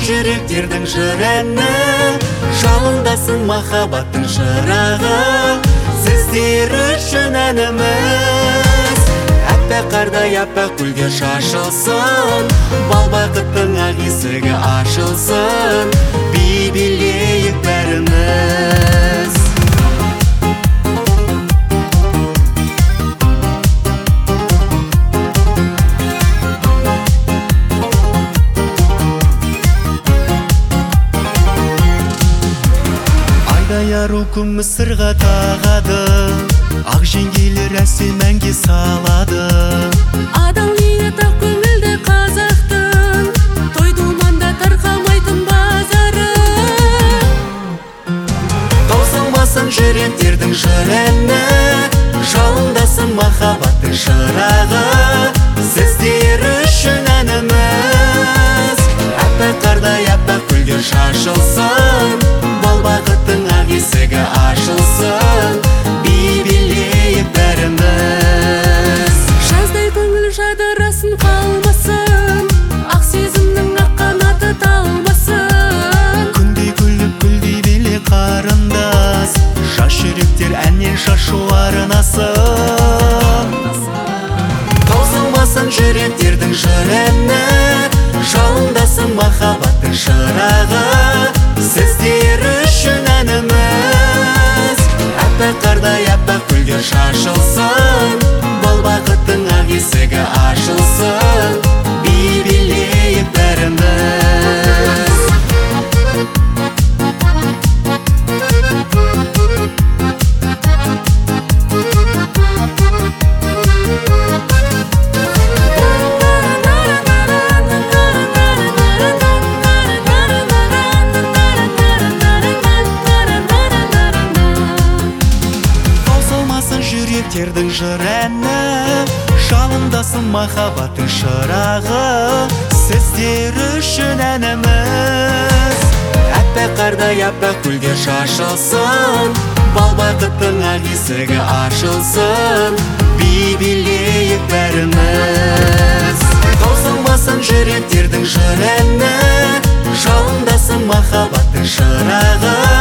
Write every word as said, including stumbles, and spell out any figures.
жүректердің жыр әні, жалындасын махаббаттың шырағы. Сіздер үшін әніміз әппақ қардай әппақ гүлге шашылсын, бал бақыттың ақ есігі ашылсын, би билейік бәріміз. Ару күміс сырға тағады, ақ жеңгейлер әсем әнге салады. Адал ниет ақ көңілді қазақтың, той думанда тарқамайтын базары. Таусылмасын жүректердің жыр әні, жалындасын махаббаттың шырағы. Сіздер үшін әніміз әппақ қардай әппақ гүлге шашылсын, бал бақыттың ақ есігі ашылсын, би билейік бәріміз. Жаздай көңіл жадырасын қалмасын, ақ сезімнің ақ қанаты талмасын. Күндей күліп гүлдей биле қарындас, жас жүректер әннен шашу арнасын. Таусылмасын жүректердің жыр әні, жалындасын махаббаттың шырағы. Сіздер үшін әніміз әппақ қардай әппақ гүлге шашылсын, бал бақыттың ақ есігі ашылсын, би билейік бәріміз. Жүректердің жыр әні, жалындасын махаббаттың шырағы. Сіздер үшін әніміз әппақ қардай әппақ гүлге шашылсын, бал бақыттың ақ есігі ашылсын, би билейік бәріміз. Таусылмасын жүректердің жыр әні, жалындасын махаббаттың шырағы.